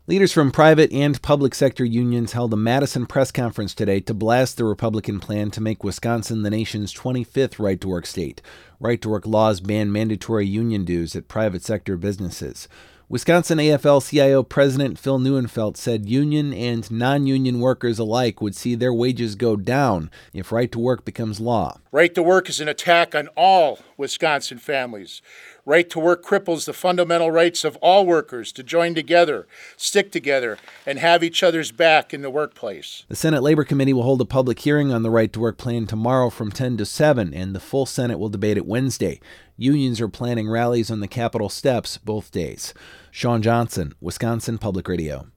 Leaders from private and public sector unions held a Madison press conference today to blast the Republican plan to make Wisconsin the nation's 25th right-to-work state. Right-to-work laws ban mandatory union dues at private sector businesses. Wisconsin AFL-CIO President Phil Neuenfeld said union and non-union workers alike would see their wages go down if right-to-work becomes law. Right-to-work is an attack on all Wisconsin families. Right-to-work cripples the fundamental rights of all workers to join together, stick together, and have each other's back in the workplace. The Senate Labor Committee will hold a public hearing on the right-to-work plan tomorrow from 10 to 7, and the full Senate will debate it Wednesday. Unions are planning rallies on the Capitol steps both days. Sean Johnson, Wisconsin Public Radio.